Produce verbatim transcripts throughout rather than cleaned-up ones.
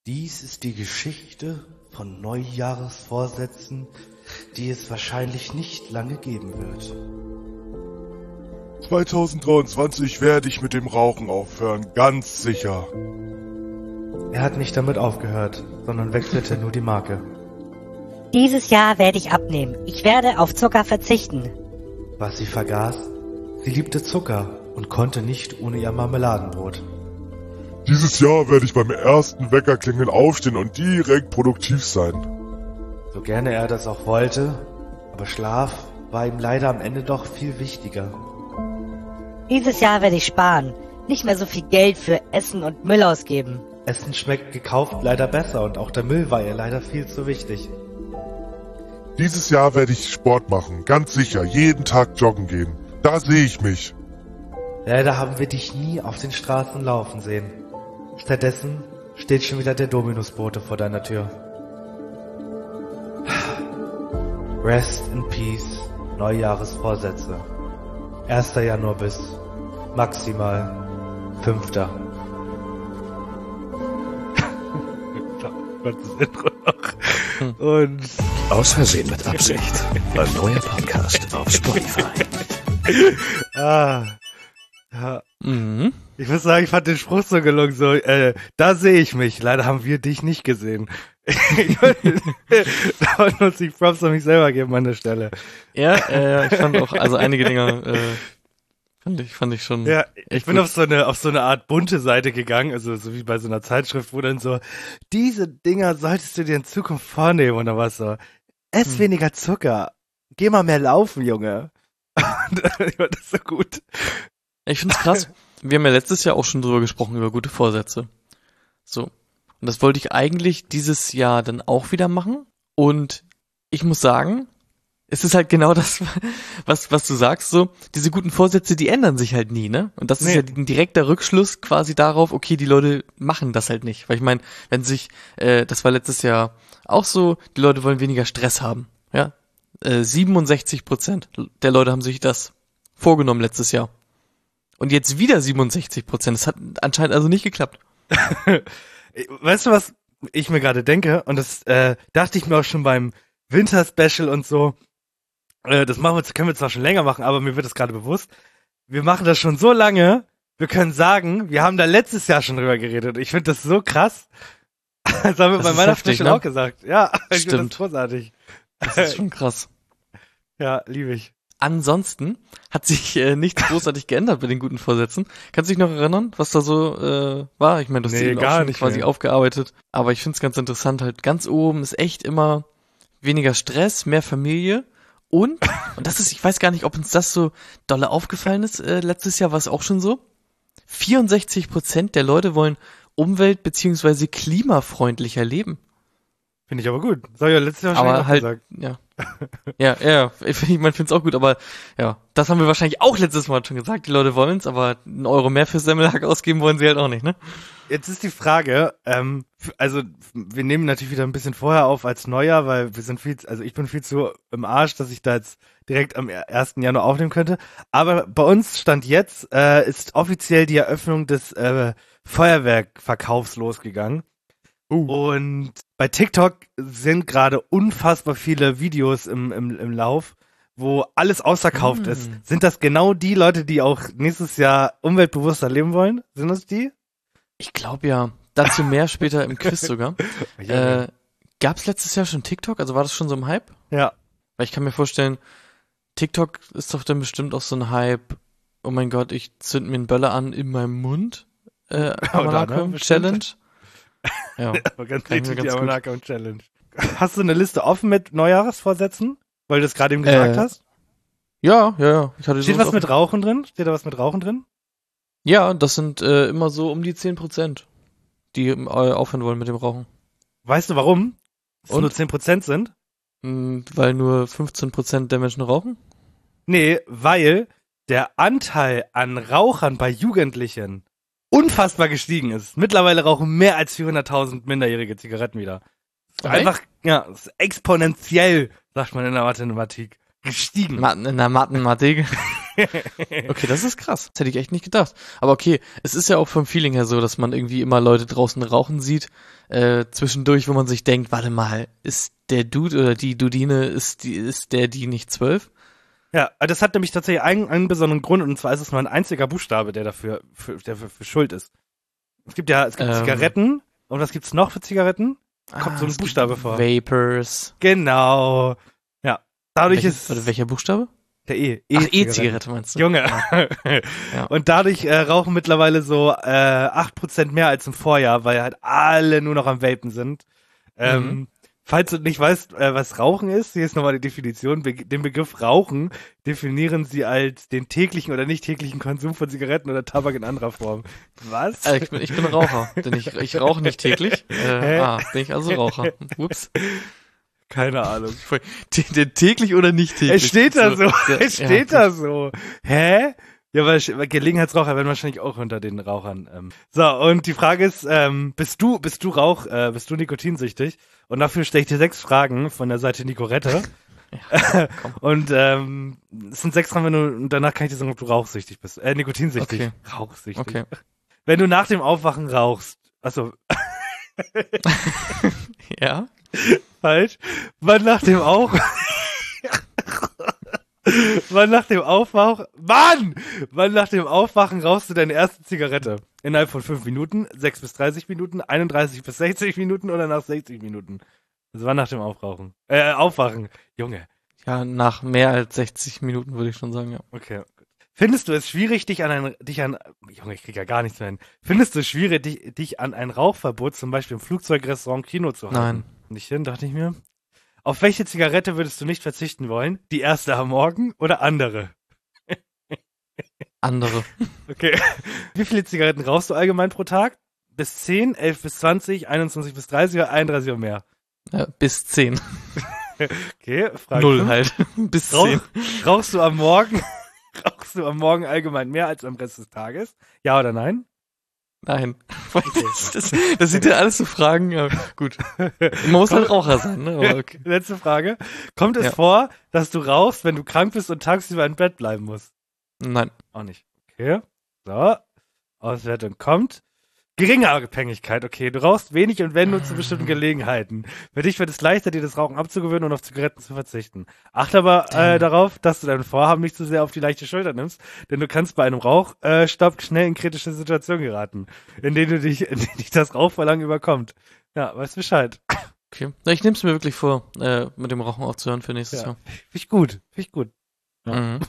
Dies ist die Geschichte von Neujahresvorsätzen, die es wahrscheinlich nicht lange geben wird. zwanzig dreiundzwanzig werde ich mit dem Rauchen aufhören, ganz sicher. Er hat nicht damit aufgehört, sondern wechselte nur die Marke. Dieses Jahr werde ich abnehmen. Ich werde auf Zucker verzichten. Was sie vergaß, sie liebte Zucker und konnte nicht ohne ihr Marmeladenbrot. Dieses Jahr werde ich beim ersten Weckerklingeln aufstehen und direkt produktiv sein. So gerne er das auch wollte, aber Schlaf war ihm leider am Ende doch viel wichtiger. Dieses Jahr werde ich sparen. Nicht mehr so viel Geld für Essen und Müll ausgeben. Essen schmeckt gekauft leider besser und auch der Müll war ihr leider viel zu wichtig. Dieses Jahr werde ich Sport machen, ganz sicher, jeden Tag joggen gehen. Da sehe ich mich. Leider haben wir dich nie auf den Straßen laufen sehen. Stattdessen steht schon wieder der Dominusbote vor deiner Tür. Rest in Peace, Neujahresvorsätze. erster Januar bis maximal fünfter Und Aus Versehen mit Absicht. Ein neuer Podcast auf Spotify. ah, ja. Mhm. Ich muss sagen, ich fand den Spruch so gelungen, so, äh, da sehe ich mich. Leider haben wir dich nicht gesehen. Da wollte uns die Props an mich selber geben an der Stelle. Ja, äh, ich fand auch, also einige Dinger, äh, fand ich, fand ich schon. Ja, ich bin gut. auf so eine, auf so eine Art bunte Seite gegangen, also so wie bei so einer Zeitschrift, wo dann so, diese Dinger solltest du dir in Zukunft vornehmen, und dann war es so, ess Hm. weniger Zucker, geh mal mehr laufen, Junge. Und ich fand das so gut. Ich find's krass. Wir haben ja letztes Jahr auch schon drüber gesprochen, über gute Vorsätze. So. Und das wollte ich eigentlich dieses Jahr dann auch wieder machen. Und ich muss sagen, es ist halt genau das, was, was du sagst, so. Diese guten Vorsätze, die ändern sich halt nie, ne? Und das Nee. ist ja ein direkter Rückschluss quasi darauf, okay, die Leute machen das halt nicht. Weil ich meine, wenn sich, äh, das war letztes Jahr auch so, die Leute wollen weniger Stress haben, ja? Äh, siebenundsechzig Prozent der Leute haben sich das vorgenommen letztes Jahr. Und jetzt wieder siebenundsechzig Prozent. Das hat anscheinend also nicht geklappt. Weißt du, was ich mir gerade denke? Und das äh, dachte ich mir auch schon beim Winter-Special und so. Äh, das machen wir, können wir zwar schon länger machen, aber mir wird das gerade bewusst. Wir machen das schon so lange, wir können sagen, wir haben da letztes Jahr schon drüber geredet. Ich finde das so krass. Das haben wir Das bei ist meiner heftig, Special ne? auch gesagt. Ja, ich finde Stimmt. das großartig. Das ist schon krass. Ja, liebe ich. Ansonsten hat sich äh, nichts großartig geändert bei den guten Vorsätzen. Kannst du dich noch erinnern, was da so äh, war? Ich meine, du hast Nee, die gar auch schon nicht quasi mehr. aufgearbeitet. Aber ich finde es ganz interessant, halt ganz oben ist echt immer weniger Stress, mehr Familie und, und das ist, ich weiß gar nicht, ob uns das so dolle aufgefallen ist, äh, letztes Jahr war es auch schon so. vierundsechzig Prozent der Leute wollen umwelt- bzw. klimafreundlicher leben. Finde ich aber gut. Das habe ich ja letztes Jahr schon Aber auch halt, gesagt. ja. Ja, ja, ich find- man findet es auch gut, aber ja, das haben wir wahrscheinlich auch letztes Mal schon gesagt, die Leute wollen es, aber einen Euro mehr für Semmelhack ausgeben wollen sie halt auch nicht, ne? Jetzt ist die Frage, ähm, f- also wir nehmen natürlich wieder ein bisschen vorher auf als Neujahr, weil wir sind viel, also ich bin viel zu im Arsch, dass ich da jetzt direkt am ersten Januar aufnehmen könnte. Aber bei uns stand jetzt, äh, ist offiziell die Eröffnung des äh, Feuerwerkverkaufs losgegangen. Und bei TikTok sind gerade unfassbar viele Videos im, im, im Lauf, wo alles ausverkauft Mm. ist. Sind das genau die Leute, die auch nächstes Jahr umweltbewusster leben wollen? Sind das die? Ich glaube ja. Dazu mehr später im Quiz sogar. Äh, gab's letztes Jahr schon TikTok? Also war das schon so im Hype? ja. Weil ich kann mir vorstellen, TikTok ist doch dann bestimmt auch so ein Hype, oh mein Gott, ich zünd mir einen Böller an in meinem Mund. Äh, Amanako ne? Bestimmt. Challenge. Ja. Aber ganz Kann ich mir richtig die ganz gut- Amanako Challenge. Hast du eine Liste offen mit Neujahresvorsätzen? Weil du es gerade eben gesagt Äh, hast? Ja, ja, ja. Ich hatte Steht sowas was mit Rauchen drin? Steht da was mit Rauchen drin? Ja, das sind äh, immer so um die zehn Prozent, die äh, aufhören wollen mit dem Rauchen. Weißt du warum? Es Und? nur zehn Prozent sind? Hm, weil nur fünfzehn Prozent der Menschen rauchen? Nee, weil der Anteil an Rauchern bei Jugendlichen unfassbar gestiegen ist. Mittlerweile rauchen mehr als vierhunderttausend minderjährige Zigaretten wieder. Echt? Einfach, ja, es ist exponentiell, sagt man in der Mathematik, gestiegen. Ma- in der Mathematik. Okay, das ist krass. Das hätte ich echt nicht gedacht. Aber okay, es ist ja auch vom Feeling her so, dass man irgendwie immer Leute draußen rauchen sieht, äh, zwischendurch, wo man sich denkt, warte mal, ist der Dude oder die Dudine, ist die, ist der die nicht zwölf? Ja, das hat nämlich tatsächlich einen, einen besonderen Grund, und zwar ist es nur ein einziger Buchstabe, der dafür, für, der für, für schuld ist. Es gibt ja, es gibt Ähm. Zigaretten, und was gibt's noch für Zigaretten? Kommt Ah, so ein es gibt Buchstabe vor. Vapors. Genau. Ja. Dadurch Welche, ist oder welcher Buchstabe? der E. Ach, E-Zigarette. E-Zigarette meinst du? Junge. Ja. Und dadurch äh, rauchen mittlerweile so äh, acht Prozent mehr als im Vorjahr, weil halt alle nur noch am Vapen sind. Ähm, Mhm. Falls du nicht weißt, äh, was Rauchen ist, hier ist nochmal die Definition. Be- den Begriff Rauchen definieren sie als den täglichen oder nicht täglichen Konsum von Zigaretten oder Tabak in anderer Form. Was? Also ich bin, ich bin Raucher, denn ich, ich rauche nicht täglich. Äh, Hä? ah, bin ich also Raucher. Ups. Keine Ahnung. Den täglich oder nicht täglich? Es steht da so. der- Es steht ja, da so. Hä? Ja, weil weil Gelegenheitsraucher werden wahrscheinlich auch unter den Rauchern. Ähm. So, und die Frage ist, ähm, bist du, bist du Rauch, äh, bist du nikotinsüchtig? Und dafür stelle ich dir sechs Fragen von der Seite Nicorette. komm. Und ähm, es sind sechs Fragen, wenn du, und danach kann ich dir sagen, ob du rauchsüchtig bist. Äh, nikotinsüchtig. Okay. Rauchsüchtig. Okay. Wenn du nach dem Aufwachen rauchst. Achso, Ja? falsch. Wann nach dem Aufwachen. Wann nach dem Aufwachen. Mann! Wann nach dem Aufwachen rauchst du deine erste Zigarette? Innerhalb von fünf Minuten, sechs bis dreißig Minuten, einunddreißig bis sechzig Minuten oder nach sechzig Minuten? Also wann nach dem Aufrauchen? Äh, Aufwachen. Junge. Ja, nach mehr als sechzig Minuten würde ich schon sagen, ja. Okay. Findest du es schwierig, dich an ein, dich an, Junge, ich krieg ja gar nichts mehr hin. Findest du es schwierig, dich, dich an ein Rauchverbot, zum Beispiel im Flugzeug, Restaurant, Kino zu halten? Nein. Nicht hin, dachte ich mir. Auf welche Zigarette würdest du nicht verzichten wollen? Die erste am Morgen oder andere? Andere. Okay. Wie viele Zigaretten rauchst du allgemein pro Tag? Bis zehn, elf bis zwanzig, einundzwanzig bis dreißig oder einunddreißig oder mehr? Ja, bis zehn. Okay, Frage Null fünf. halt. Bis Rauch, zehn. rauchst du am Morgen, rauchst du am Morgen allgemein mehr als am Rest des Tages? Ja oder nein? Nein. Das, das, das sind ja alles so Fragen, ja, gut. Man muss halt Raucher sein, ne? Aber okay. Letzte Frage. Kommt es Ja. vor, dass du rauchst, wenn du krank bist und tagsüber im Bett bleiben musst? Nein. Auch nicht. Okay. So. Auswertung kommt. Geringe Abhängigkeit. Okay, du rauchst wenig und wenn nur zu bestimmten Gelegenheiten. Für dich wird es leichter, dir das Rauchen abzugewöhnen und auf Zigaretten zu verzichten. Achte aber äh, Damn. darauf, dass du dein Vorhaben nicht zu sehr auf die leichte Schulter nimmst, denn du kannst bei einem Rauchstopp äh, Stopp schnell in kritische Situationen geraten, in denen du dich, in denen dich das Rauchverlangen überkommt. Ja, weißt Bescheid. Okay. Na, ich nehme es mir wirklich vor, äh, mit dem Rauchen aufzuhören für nächstes Ja. Jahr. Finde ich gut. Finde ich gut. Mhm.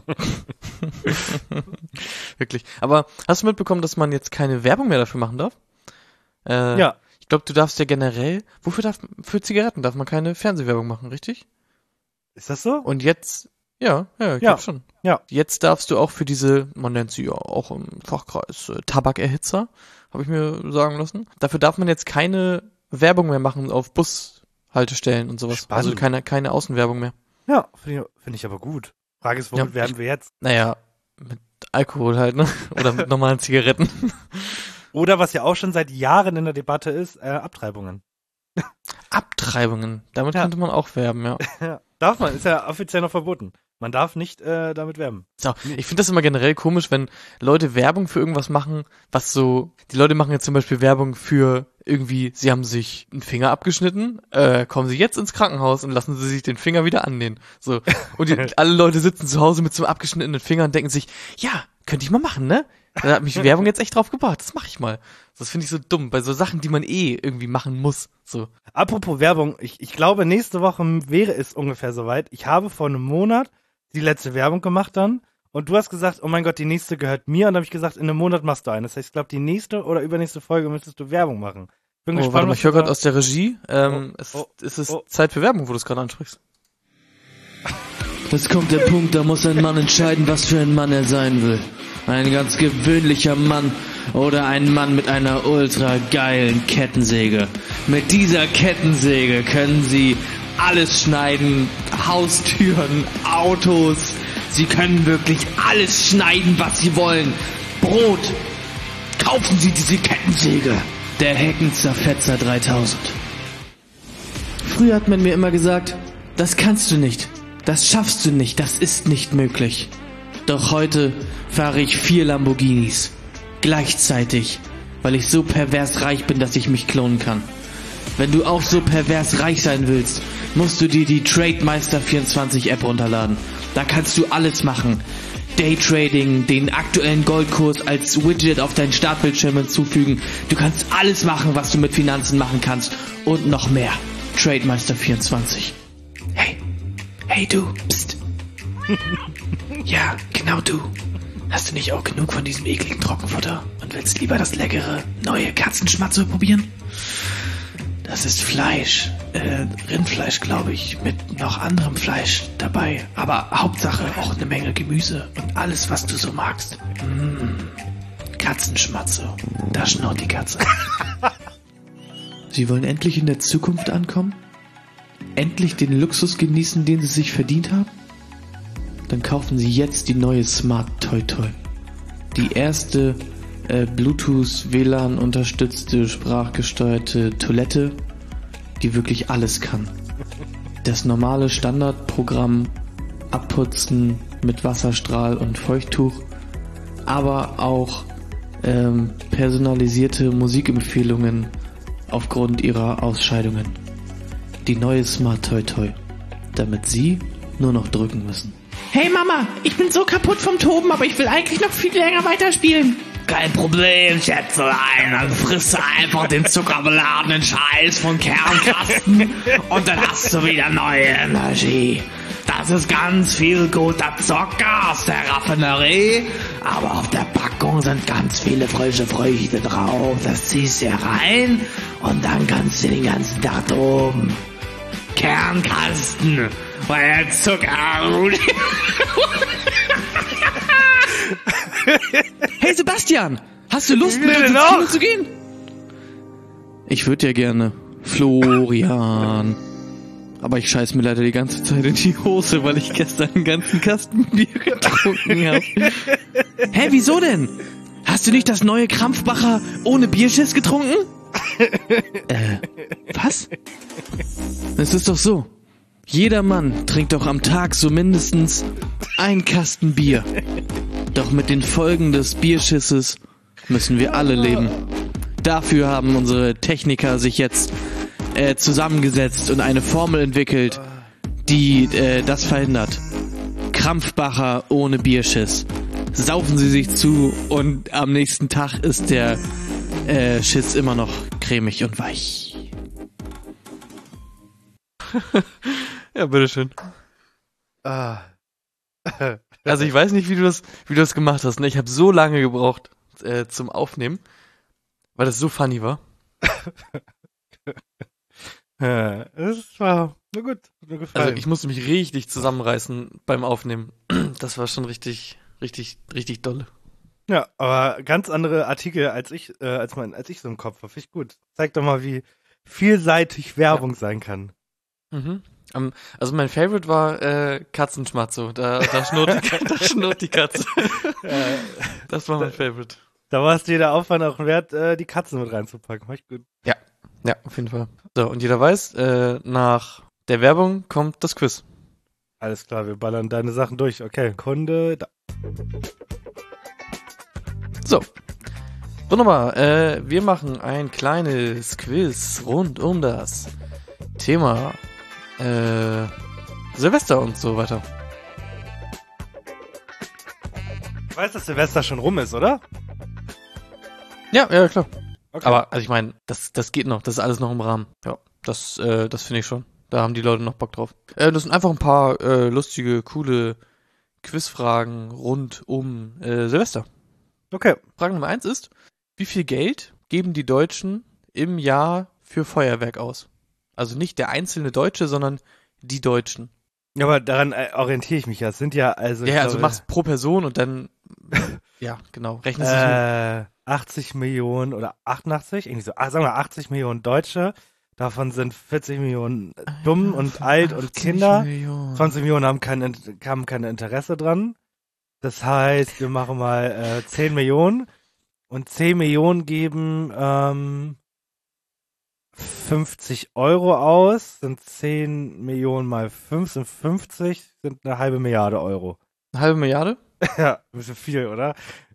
Wirklich. Aber hast du mitbekommen, dass man jetzt keine Werbung mehr dafür machen darf? Äh, Ja. Ich glaube, du darfst ja generell, wofür darf, für Zigaretten darf man keine Fernsehwerbung machen, richtig? Ist das so? Und jetzt, ja, ja, ich Ja. glaube schon. Ja. Jetzt darfst du auch für diese, man nennt sie ja auch im Fachkreis äh, Tabakerhitzer, habe ich mir sagen lassen. Dafür darf man jetzt keine Werbung mehr machen auf Bushaltestellen und sowas. Spannend. Also keine, keine Außenwerbung mehr. Ja, finde ich, find ich aber gut. Frage ist, womit Ja, werden wir jetzt? Naja, mit Alkohol halt, ne? Oder mit normalen Zigaretten. Oder was ja auch schon seit Jahren in der Debatte ist, äh, Abtreibungen. Abtreibungen. Damit Ja. könnte man auch werben, ja. Ja. Darf man, ist ja offiziell noch verboten. Man darf nicht äh, damit werben. So, ich finde das immer generell komisch, wenn Leute Werbung für irgendwas machen, was so, die Leute machen jetzt zum Beispiel Werbung für irgendwie, sie haben sich einen Finger abgeschnitten, äh, kommen sie jetzt ins Krankenhaus und lassen sie sich den Finger wieder annähen. So, und die, alle Leute sitzen zu Hause mit so einem abgeschnittenen Finger und denken sich, ja, könnte ich mal machen, ne? Da hat mich Werbung jetzt echt drauf gebracht, das mache ich mal. Das finde ich so dumm, bei so Sachen, die man eh irgendwie machen muss. So. Apropos Werbung, ich, ich glaube, nächste Woche wäre es ungefähr soweit. Ich habe vor einem Monat die letzte Werbung gemacht dann und du hast gesagt, oh mein Gott, die nächste gehört mir und dann habe ich gesagt, in einem Monat machst du eine. Das heißt, ich glaube, die nächste oder übernächste Folge müsstest du Werbung machen. Bin Oh, gespannt, warte mal, was ich höre du gerade da- aus der Regie, ähm, Oh, es, oh, es ist oh. Zeit für Werbung, wo du es gerade ansprichst. Es kommt der Punkt, da muss ein Mann entscheiden, was für ein Mann er sein will. Ein ganz gewöhnlicher Mann oder ein Mann mit einer ultra geilen Kettensäge. Mit dieser Kettensäge können Sie alles schneiden, Haustüren, Autos. Sie können wirklich alles schneiden, was Sie wollen. Brot. Kaufen Sie diese Kettensäge. Der Heckenzerfetzer dreitausend. Früher hat man mir immer gesagt, das kannst du nicht. Das schaffst du nicht, das ist nicht möglich. Doch heute fahre ich vier Lamborghinis. Gleichzeitig, weil ich so pervers reich bin, dass ich mich klonen kann. Wenn du auch so pervers reich sein willst, musst du dir die Trademeister vierundzwanzig App runterladen. Da kannst du alles machen. Daytrading, den aktuellen Goldkurs als Widget auf deinen Startbildschirm hinzufügen. Du kannst alles machen, was du mit Finanzen machen kannst. Und noch mehr. Trademeister vierundzwanzig. Hey, hey du, pst. Ja, genau du. Hast du nicht auch genug von diesem ekligen Trockenfutter und willst lieber das leckere, neue Katzenschmatze probieren? Das ist Fleisch, äh, Rindfleisch, glaube ich, mit noch anderem Fleisch dabei. Aber Hauptsache auch eine Menge Gemüse und alles, was du so magst. Mmh. Katzenschmatze, da schnurrt die Katze. Sie wollen endlich in der Zukunft ankommen? Endlich den Luxus genießen, den sie sich verdient haben? Dann kaufen Sie jetzt die neue Smart Toy Toy. Die erste äh, Bluetooth-W L A N-unterstützte, sprachgesteuerte Toilette, die wirklich alles kann. Das normale Standardprogramm abputzen mit Wasserstrahl und Feuchttuch, aber auch ähm, personalisierte Musikempfehlungen aufgrund ihrer Ausscheidungen. Die neue Smart Toy Toy, damit Sie nur noch drücken müssen. Hey Mama, ich bin so kaputt vom Toben, aber ich will eigentlich noch viel länger weiterspielen. Kein Problem, Schätzelein. Dann frisst du einfach den zuckerbeladenen Scheiß von Kernkasten und dann hast du wieder neue Energie. Das ist ganz viel guter Zucker aus der Raffinerie, aber auf der Packung sind ganz viele frische Früchte drauf. Das ziehst du rein und dann kannst du den ganzen Tag toben. Kernkasten, weil der Zucker... Hey Sebastian, hast du Lust, mit uns ins Kino zu gehen? Ich würde ja gerne. Florian. Aber ich scheiß mir leider die ganze Zeit in die Hose, weil ich gestern einen ganzen Kasten Bier getrunken habe. Hä, wieso denn? Hast du nicht das neue Krampfbacher ohne Bierschiss getrunken? äh, was? Es ist doch so. Jeder Mann trinkt doch am Tag so mindestens ein Kasten Bier. Doch mit den Folgen des Bierschisses müssen wir alle leben. Dafür haben unsere Techniker sich jetzt äh, zusammengesetzt und eine Formel entwickelt, die äh, das verhindert. Krampfbacher ohne Bierschiss. Saufen Sie sich zu und am nächsten Tag ist der äh, Schiss immer noch cremig und weich. Ja, bitteschön. Ah. Also ich weiß nicht, wie du das, wie du das gemacht hast. Ne? Ich habe so lange gebraucht äh, zum Aufnehmen, weil das so funny war. Ja, das war nur gut, nur gefallen. Also ich musste mich richtig zusammenreißen beim Aufnehmen. Das war schon richtig, richtig, richtig dolle. Ja, aber ganz andere Artikel als ich, äh, als mein, als ich so im Kopf habe. Finde ich gut. Zeig doch mal, wie vielseitig Werbung ja. sein kann. Mhm. Um, also mein Favorite war äh, Katzenschmatzo. Da, da, schnurrt die, da schnurrt die Katze. Das war mein Favorite. Da war es dir der Aufwand auch wert, äh, die Katzen mit reinzupacken. War ich gut. Ja, ja, auf jeden Fall. So, und jeder weiß, äh, nach der Werbung kommt das Quiz. Alles klar, wir ballern deine Sachen durch. Okay, Kunde da. So. Wunderbar. Äh, wir machen ein kleines Quiz rund um das Thema Äh, Silvester und so weiter. Du weißt, dass Silvester schon rum ist, oder? Ja, ja, klar. Okay. Aber, also ich meine, das, das geht noch, das ist alles noch im Rahmen. Ja, das, äh, das finde ich schon. Da haben die Leute noch Bock drauf. Äh, das sind einfach ein paar äh, lustige, coole Quizfragen rund um äh, Silvester. Okay. Frage Nummer eins ist, wie viel Geld geben die Deutschen im Jahr für Feuerwerk aus? Also nicht der einzelne Deutsche, sondern die Deutschen. Ja, aber daran äh, orientiere ich mich ja. Es sind ja also. Ja, ich also glaube, machst pro Person und dann. Ja, genau. Rechnest du äh, achtzig Millionen oder achtundachtzig, irgendwie so. Ah, sagen wir achtzig Millionen Deutsche. Davon sind vierzig Millionen dumm ja, und alt und Kinder. Millionen. zwanzig Millionen haben kein, haben kein Interesse dran. Das heißt, wir machen mal äh, zehn Millionen. Und zehn Millionen geben ähm, fünfzig Euro aus, sind zehn Millionen mal fünf, sind fünfzig, sind eine halbe Milliarde Euro. Eine halbe Milliarde? Ja, ein bisschen viel, oder?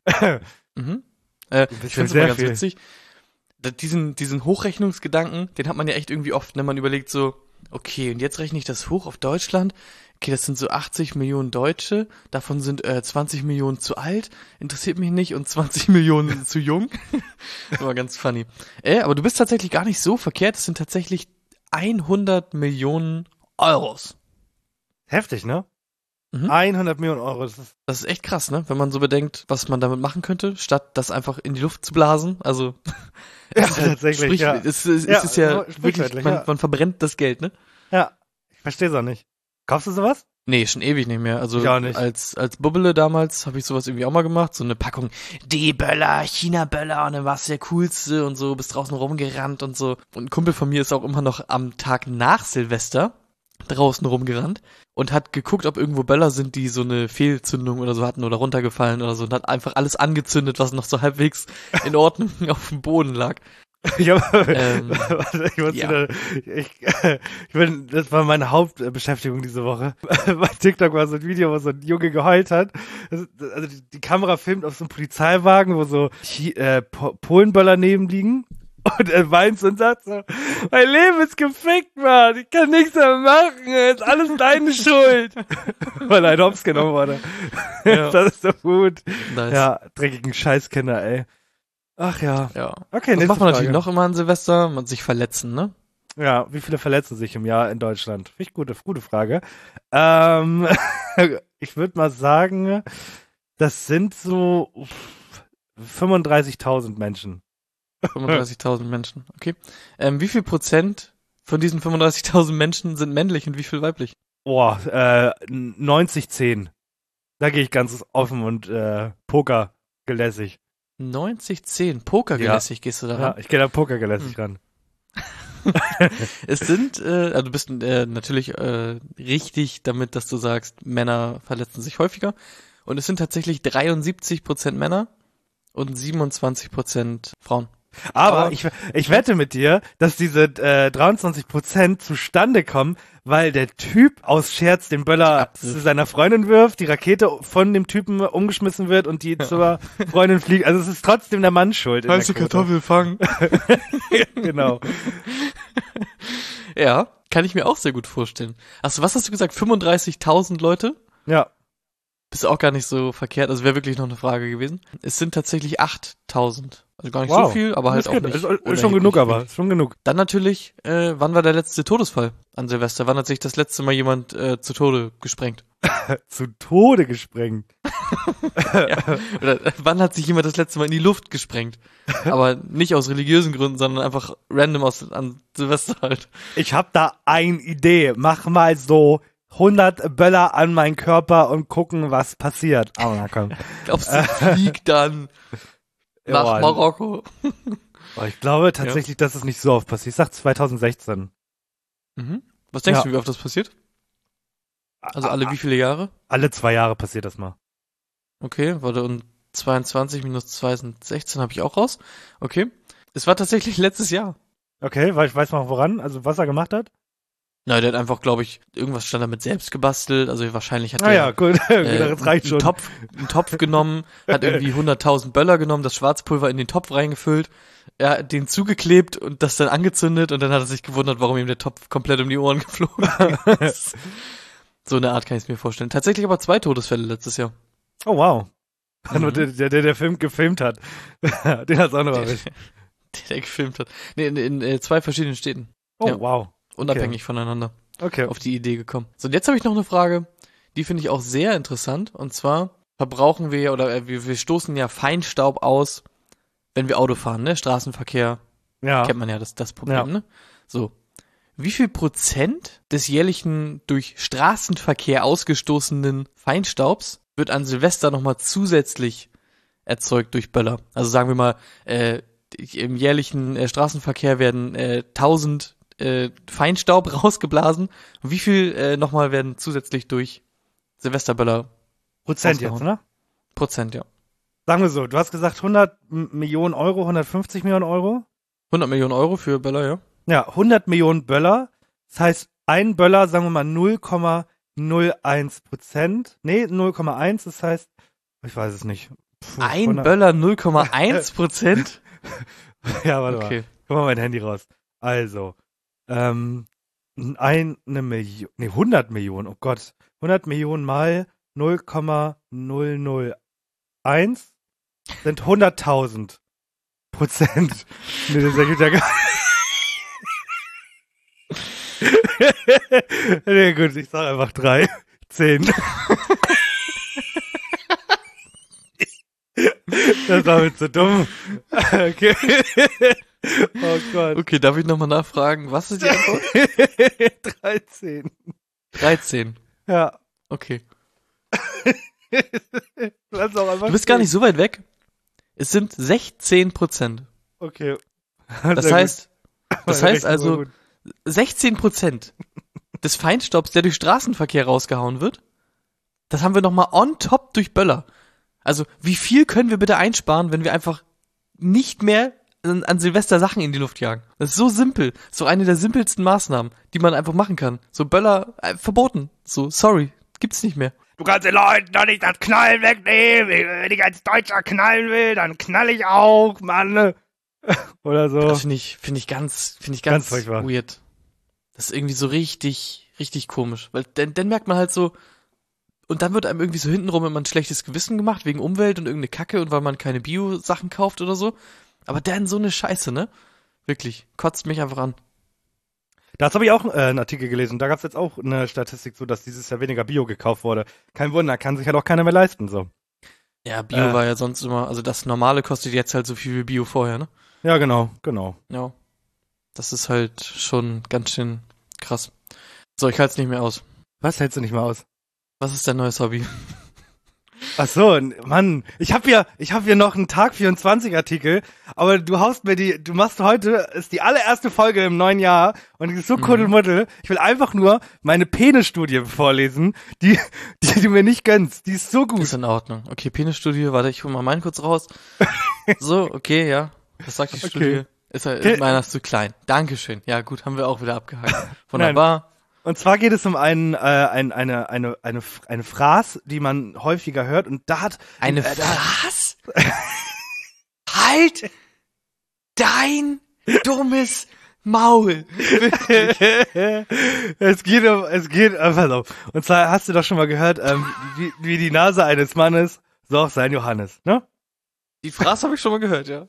Mhm. Äh, bisschen ich finde es sehr immer ganz viel. witzig. Da- Diesen, diesen Hochrechnungsgedanken, den hat man ja echt irgendwie oft, wenn man überlegt so, okay, und jetzt rechne ich das hoch auf Deutschland. Okay, das sind so achtzig Millionen Deutsche, davon sind äh, zwanzig Millionen zu alt, interessiert mich nicht, und zwanzig Millionen zu jung. Das war ganz funny. Äh, aber du bist tatsächlich gar nicht so verkehrt, es sind tatsächlich hundert Millionen Euros. Heftig, ne? Mhm. hundert Millionen Euro, das ist Das ist echt krass, ne? Wenn man so bedenkt, was man damit machen könnte, statt das einfach in die Luft zu blasen. Also ja, es ist halt, tatsächlich, sprich, ja. es, es, Ja, es ist ja so wirklich, sprichwörtlich, man, ja. man verbrennt das Geld, ne? Ja, ich versteh's auch nicht. Kaufst du sowas? Nee, schon ewig nicht mehr. Also Ich auch nicht. als als Bubbele damals habe ich sowas irgendwie auch mal gemacht, so eine Packung D-Böller, China-Böller, und dann war's der coolste und so, bist draußen rumgerannt und so. Und ein Kumpel von mir ist auch immer noch am Tag nach Silvester draußen rumgerannt und hat geguckt, ob irgendwo Böller sind, die so eine Fehlzündung oder so hatten oder runtergefallen oder so, und hat einfach alles angezündet, was noch so halbwegs in Ordnung auf dem Boden lag. Ich, hab, Ähm, warte, ich, muss ja. wieder, ich, ich bin, das war meine Hauptbeschäftigung diese Woche. Bei TikTok war so ein Video, wo so ein Junge geheult hat. Das, also die, die Kamera filmt auf so einem Polizeiwagen, wo so Chi- äh, Po- Polenböller neben liegen. Und er weint und sagt so, mein Leben ist gefickt, Mann. Ich kann nichts mehr machen. Es ist alles deine Schuld. Weil er in Hops genommen wurde. Ja. Das ist doch gut. Nice. Ja, dreckigen Scheißkinder, ey. Ach ja. Ja. Okay, Was nächste macht man natürlich Frage. noch immer an Silvester? Man sich verletzen, ne? Ja, wie viele verletzen sich im Jahr in Deutschland? Finde ich gute, gute Frage. Ähm, ich würde mal sagen, das sind so fünfunddreißigtausend Menschen. fünfunddreißigtausend Menschen, okay. Ähm, wie viel Prozent von diesen fünfunddreißigtausend Menschen sind männlich und wie viel weiblich? Boah, äh, neunzig zehn. Da gehe ich ganz offen und äh, Poker gelässig. neunzig zehn, Pokergelässig gehst du da Ja, ran. ich gehe da Poker gelässig ran. Es sind, äh, also du bist äh, natürlich äh, richtig damit, dass du sagst, Männer verletzen sich häufiger. Und es sind tatsächlich dreiundsiebzig Prozent Männer und siebenundzwanzig Prozent Frauen. Aber, Aber- ich, ich wette mit dir, dass diese äh, dreiundzwanzig Prozent zustande kommen, weil der Typ aus Scherz den Böller Abwirft. zu seiner Freundin wirft, die Rakete von dem Typen umgeschmissen wird und die zur Freundin fliegt. Also es ist trotzdem der Mann schuld. in der Quote. fangen? Genau. Ja, kann ich mir auch sehr gut vorstellen. Achso, was hast du gesagt? fünfunddreißigtausend Leute? Ja. Bist auch gar nicht so verkehrt, also wäre wirklich noch eine Frage gewesen. Es sind tatsächlich achttausend. Also gar nicht Wow. so viel, aber halt Das auch geht. nicht. Ist, ist schon unerheblich genug, aber wenig. ist schon genug. Dann natürlich, äh, wann war der letzte Todesfall an Silvester? Wann hat sich das letzte Mal jemand äh, zu Tode gesprengt? Zu Tode gesprengt. Ja. Oder äh, wann hat sich jemand das letzte Mal in die Luft gesprengt? Aber nicht aus religiösen Gründen, sondern einfach random aus an Silvester halt. Ich hab da eine Idee. Mach mal so hundert Böller an meinen Körper und gucken, was passiert. Aber na komm. Glaubst du, fliegt dann nach Ja, Marokko? Oh, ich glaube tatsächlich, dass es nicht so oft passiert. Ich sag zwanzig sechzehn. Mhm. Was denkst Ja. du, wie oft das passiert? Also alle wie viele Jahre? Alle zwei Jahre passiert das mal. Okay, warte, und zweiundzwanzig minus zwei sind sechzehn, habe ich auch raus. Okay. Es war tatsächlich letztes Jahr. Okay, weil ich weiß mal woran, also was er gemacht hat. Na, der hat einfach, glaube ich, irgendwas stand damit selbst gebastelt. Also wahrscheinlich hat Ah der ja, gut, äh, das reicht einen schon. Topf, einen Topf genommen, hat irgendwie hunderttausend Böller genommen, das Schwarzpulver in den Topf reingefüllt, er hat den zugeklebt und das dann angezündet, und dann hat er sich gewundert, warum ihm der Topf komplett um die Ohren geflogen ist. So eine Art kann ich es mir vorstellen. Tatsächlich aber zwei Todesfälle letztes Jahr. Oh wow. Mhm. Nur der, der, der, der Film gefilmt hat. Den hat's auch noch erwischt. Der, der gefilmt hat. Nee, in, in, in zwei verschiedenen Städten. Oh Ja. wow. Unabhängig voneinander. Okay. Auf die Idee gekommen. So, und jetzt habe ich noch eine Frage, die finde ich auch sehr interessant. Und zwar verbrauchen wir ja, oder äh, wir, wir stoßen ja Feinstaub aus, wenn wir Auto fahren, ne? Straßenverkehr, Ja. kennt man ja das, das Problem, Ja. ne? So. Wie viel Prozent des jährlichen durch Straßenverkehr ausgestoßenen Feinstaubs wird an Silvester nochmal zusätzlich erzeugt durch Böller? Also sagen wir mal, äh, im jährlichen äh, Straßenverkehr werden äh, tausend äh, Feinstaub rausgeblasen. Und wie viel äh, nochmal werden zusätzlich durch Silvesterböller Prozent jetzt, rausgehauen? ne? Prozent, ja. Sagen wir so, du hast gesagt hundert M- Millionen Euro, hundertfünfzig Millionen Euro. hundert Millionen Euro für Böller, ja. Ja, hundert Millionen Böller. Das heißt, ein Böller, sagen wir mal null Komma null eins Prozent. Nee, null Komma eins, das heißt Ich weiß es nicht. Puh, Ein hundert Böller null Komma eins Prozent? Ja, warte Okay. mal. Guck mal mein Handy raus. Also, ähm, eine Million, nee, hundert Millionen, oh Gott. hundert Millionen mal null Komma null null eins sind hunderttausend Prozent. Nee, das ergibt ja gar Nee, gut, ich sag einfach drei. Zehn. Das war mir zu dumm. Okay. Oh Gott. Okay, darf ich nochmal nachfragen? Was ist die Antwort? dreizehn. dreizehn. Ja. Okay. Lass auch einfach Du bist gar stehen. nicht so weit weg. Es sind sechzehn Prozent. Okay. Das Sehr heißt, gut. das Meine heißt Rechnung war also, gut. sechzehn Prozent des Feinstaubs, der durch Straßenverkehr rausgehauen wird, das haben wir nochmal on top durch Böller. Also, wie viel können wir bitte einsparen, wenn wir einfach nicht mehr an, an Silvester Sachen in die Luft jagen? Das ist so simpel. So eine der simpelsten Maßnahmen, die man einfach machen kann. So Böller äh, verboten. So, sorry, gibt's nicht mehr. Du kannst den Leuten doch nicht das Knallen wegnehmen. Wenn ich als Deutscher knallen will, dann knall ich auch, Mann. Oder so. Das finde ich, finde ich ganz, finde ich Ganz ganz, furchtbar. weird. Das ist irgendwie so richtig, richtig komisch. Weil dann, dann merkt man halt so, und dann wird einem irgendwie so hintenrum immer ein schlechtes Gewissen gemacht, wegen Umwelt und irgendeine Kacke und weil man keine Bio-Sachen kauft oder so. Aber dann so eine Scheiße, ne? Wirklich, kotzt mich einfach an. Das habe ich auch äh, einen Artikel gelesen. Da gab es jetzt auch eine Statistik so, dass dieses Jahr weniger Bio gekauft wurde. Kein Wunder, kann sich halt auch keiner mehr leisten, so. Ja, Bio Äh. war ja sonst immer, also das Normale kostet jetzt halt so viel wie Bio vorher, ne? Ja, genau, genau. Ja. Das ist halt schon ganz schön krass. So, ich halte es nicht mehr aus. Was hältst du nicht mal aus? Was ist dein neues Hobby? Ach so, n- Mann, ich hab hier, ich hab hier noch einen Tag vierundzwanzig Artikel, aber du haust mir die, du machst heute, ist die allererste Folge im neuen Jahr und die ist so Mhm. kuddelmuddel. Ich will einfach nur meine Penisstudie vorlesen, die, die du mir nicht gönnst. Die ist so gut. Ist in Ordnung. Okay, Penisstudie, warte, ich hol mal meinen kurz raus. So, okay, ja. Was sagt die Okay. Studie? Ist er, Okay. meiner ist zu klein. Dankeschön. Ja, gut, haben wir auch wieder abgehakt. Wunderbar. Und zwar geht es um einen, äh, ein, eine, eine, eine, eine Phrase, die man häufiger hört und da hat Eine äh, da- Fraß? Halt dein dummes Maul. es geht um, es geht, äh, pass auf. Und zwar hast du doch schon mal gehört, ähm, wie, wie die Nase eines Mannes, so auch sein Johannes, ne? Die Fraß habe ich schon mal gehört, ja.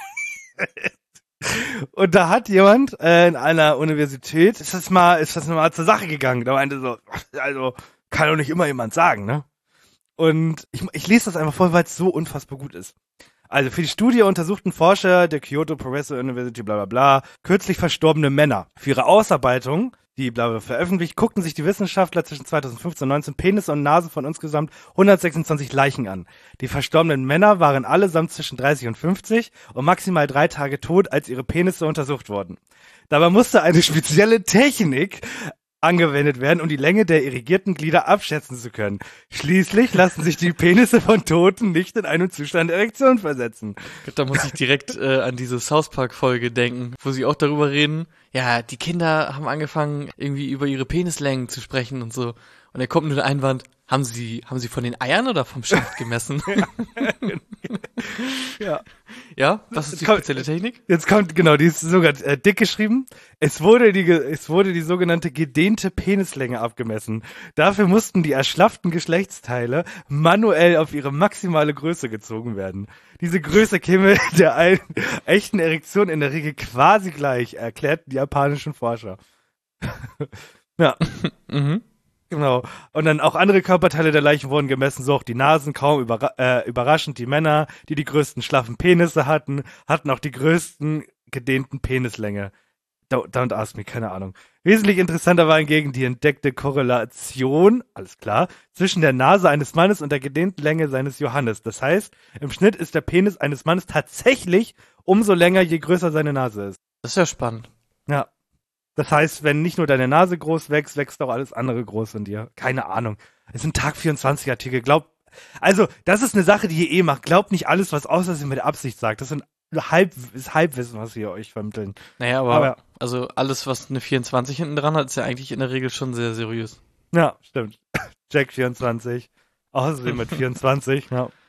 Und da hat jemand äh, in einer Universität, ist das mal, ist das mal zur Sache gegangen. Da meinte so, also kann doch nicht immer jemand sagen, ne? Und ich, ich lese das einfach vor, weil es so unfassbar gut ist. Also für die Studie untersuchten Forscher der Kyoto Professor University bla bla bla kürzlich verstorbene Männer. Für ihre Ausarbeitung, die bla bla veröffentlicht, guckten sich die Wissenschaftler zwischen zweitausendfünfzehn und neunzehn Penisse und Nasen von insgesamt hundertsechsundzwanzig Leichen an. Die verstorbenen Männer waren allesamt zwischen dreißig und fünfzig und maximal drei Tage tot, als ihre Penisse untersucht wurden. Dabei musste eine spezielle Technik angewendet werden, um die Länge der irrigierten Glieder abschätzen zu können. Schließlich lassen sich die Penisse von Toten nicht in einen Zustand der Erektion versetzen. Da muss ich direkt äh, an diese South Park Folge denken, wo sie auch darüber reden. Ja, die Kinder haben angefangen, irgendwie über ihre Penislängen zu sprechen und so. Und da kommt nur der Einwand, haben sie, haben sie von den Eiern oder vom Schaft gemessen? Ja. Ja, was ist die Komm, spezielle Technik? Jetzt kommt, genau, die ist sogar äh, dick geschrieben. Es wurde die, ge- es wurde die sogenannte gedehnte Penislänge abgemessen. Dafür mussten die erschlafften Geschlechtsteile manuell auf ihre maximale Größe gezogen werden. Diese Größe käme der ein, echten Erektion in der Regel quasi gleich, erklärten die japanischen Forscher. Ja. Mhm. Genau. Und dann auch andere Körperteile der Leichen wurden gemessen, so auch die Nasen, kaum überra äh, überraschend. Die Männer, die die größten schlaffen Penisse hatten, hatten auch die größten gedehnten Penislänge. Don't, don't ask me, keine Ahnung. Wesentlich interessanter war hingegen die entdeckte Korrelation, alles klar, zwischen der Nase eines Mannes und der gedehnten Länge seines Johannes. Das heißt, im Schnitt ist der Penis eines Mannes tatsächlich umso länger, je größer seine Nase ist. Das ist ja spannend. Ja. Das heißt, wenn nicht nur deine Nase groß wächst, wächst auch alles andere groß in dir. Keine Ahnung. Es sind Tag vierundzwanzig Artikel. Glaub, also, das ist eine Sache, die ihr eh macht. Glaubt nicht alles, was Außersehen mit Absicht sagt. Das sind halb, ist Halbwissen, was wir euch vermitteln. Naja, aber, Aber- also alles, was eine vierundzwanzig hinten dran hat, ist ja eigentlich in der Regel schon sehr seriös. Ja, stimmt. Jack vierundzwanzig. Außersehen mit vierundzwanzig. Ja.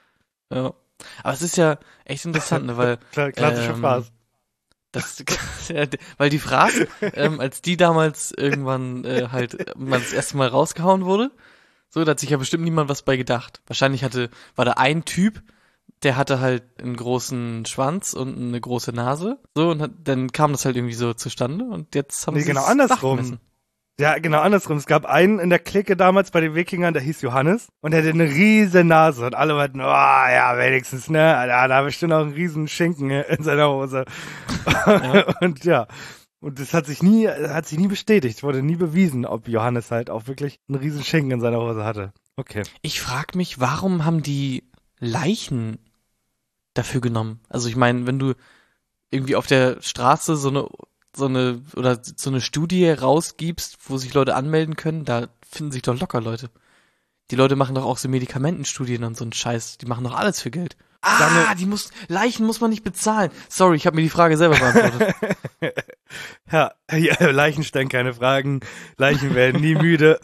Ja. Aber es ist ja echt interessant, ne, weil Klar, klassische ähm, Phrase. das, ja, weil die Phrase, ähm, als die damals irgendwann äh, halt mal das erste Mal rausgehauen wurde, so, da hat sich ja bestimmt niemand was bei gedacht. Wahrscheinlich hatte, war da ein Typ, der hatte halt einen großen Schwanz und eine große Nase, so, und hat, dann kam das halt irgendwie so zustande und jetzt haben Nee, sie genau es andersrum. nachgemessen. Ja, genau andersrum. Es gab einen in der Clique damals bei den Wikingern, der hieß Johannes und der hatte eine riesen Nase und alle meinten, oh ja, wenigstens, ne, da, da hat bestimmt auch einen riesen Schinken in seiner Hose. Ja. Und ja, und das hat sich nie, hat sich nie bestätigt, wurde nie bewiesen, ob Johannes halt auch wirklich einen riesen Schinken in seiner Hose hatte. Okay. Ich frag mich, warum haben die Leichen dafür genommen? Also ich meine, wenn du irgendwie auf der Straße so eine so eine oder so eine Studie rausgibst, wo sich Leute anmelden können, da finden sich doch locker Leute. Die Leute machen doch auch so Medikamentenstudien und so einen Scheiß. Die machen doch alles für Geld. Ah, die muss, Leichen muss man nicht bezahlen. Sorry, ich habe mir die Frage selber beantwortet. Ja, ja, Leichen stellen keine Fragen. Leichen werden nie müde.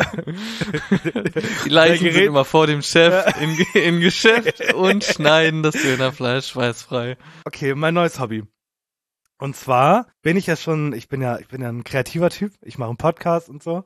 Die Leichen sind immer vor dem Chef im, im Geschäft und schneiden das Dönerfleisch schweißfrei. Okay, mein neues Hobby. Und zwar bin ich ja schon, ich bin ja, ich bin ja ein kreativer Typ. Ich mache einen Podcast und so.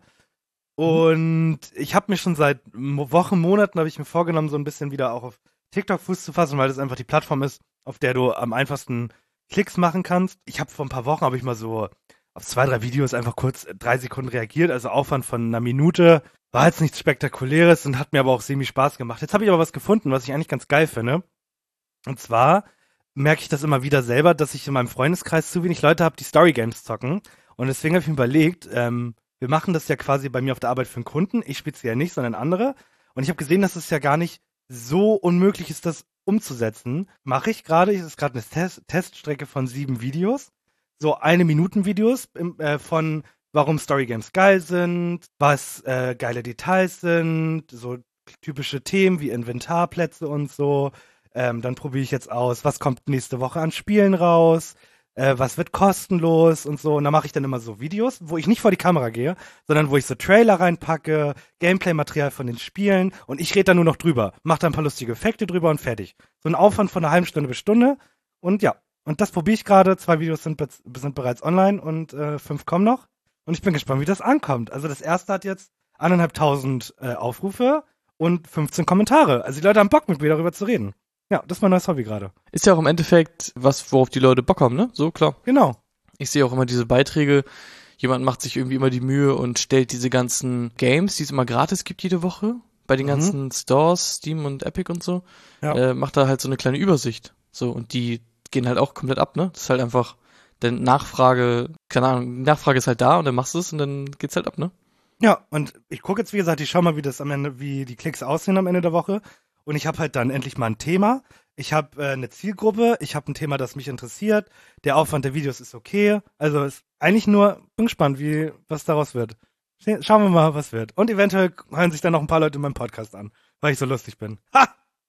Und ich habe mir schon seit Wochen, Monaten habe ich mir vorgenommen, so ein bisschen wieder auch auf TikTok Fuß zu fassen, weil das einfach die Plattform ist, auf der du am einfachsten Klicks machen kannst. Ich habe vor ein paar Wochen, habe ich mal so auf zwei, drei Videos einfach kurz drei Sekunden reagiert, also Aufwand von einer Minute. War jetzt nichts Spektakuläres und hat mir aber auch semi Spaß gemacht. Jetzt habe ich aber was gefunden, was ich eigentlich ganz geil finde. Und zwar merke ich das immer wieder selber, dass ich in meinem Freundeskreis zu wenig Leute habe, die Storygames zocken. Und deswegen habe ich mir überlegt, ähm, wir machen das ja quasi bei mir auf der Arbeit für einen Kunden. Ich speziell nicht, sondern andere. Und ich habe gesehen, dass es ja gar nicht so unmöglich ist, das umzusetzen. Mache ich gerade. Es ist gerade eine Test- Teststrecke von sieben Videos. So eine Minuten Videos im, äh, von warum Storygames geil sind, was äh, geile Details sind, so typische Themen wie Inventarplätze und so. Ähm, dann probiere ich jetzt aus, was kommt nächste Woche an Spielen raus, äh, was wird kostenlos und so. Und da mache ich dann immer so Videos, wo ich nicht vor die Kamera gehe, sondern wo ich so Trailer reinpacke, Gameplay-Material von den Spielen und ich rede da nur noch drüber, mache da ein paar lustige Effekte drüber und fertig. So ein Aufwand von einer halben Stunde bis Stunde und ja. Und das probiere ich gerade. Zwei Videos sind, be- sind bereits online und äh, fünf kommen noch. Und ich bin gespannt, wie das ankommt. Also das erste hat jetzt eineinhalbtausend äh, Aufrufe und fünfzehn Kommentare. Also die Leute haben Bock, mit mir darüber zu reden. Ja, das ist mein neues Hobby gerade. Ist ja auch im Endeffekt was, worauf die Leute Bock haben, ne? So, klar. Genau. Ich sehe auch immer diese Beiträge, jemand macht sich irgendwie immer die Mühe und stellt diese ganzen Games, die es immer gratis gibt jede Woche, bei den Mhm. ganzen Stores, Steam und Epic und so, Ja. äh, macht da halt so eine kleine Übersicht. So, und die gehen halt auch komplett ab, ne? Das ist halt einfach, denn Nachfrage, keine Ahnung, Nachfrage ist halt da und dann machst du es und dann geht's halt ab, ne? Ja, und ich gucke jetzt, wie gesagt, ich schau mal, wie das am Ende, wie die Klicks aussehen am Ende der Woche. Und ich habe halt dann endlich mal ein Thema. Ich habe äh, eine Zielgruppe. Ich habe ein Thema, das mich interessiert. Der Aufwand der Videos ist okay. Also ist eigentlich nur, bin gespannt, wie was daraus wird. Sch- Schauen wir mal, was wird. Und eventuell hören sich dann noch ein paar Leute in meinem Podcast an, weil ich so lustig bin. Ha!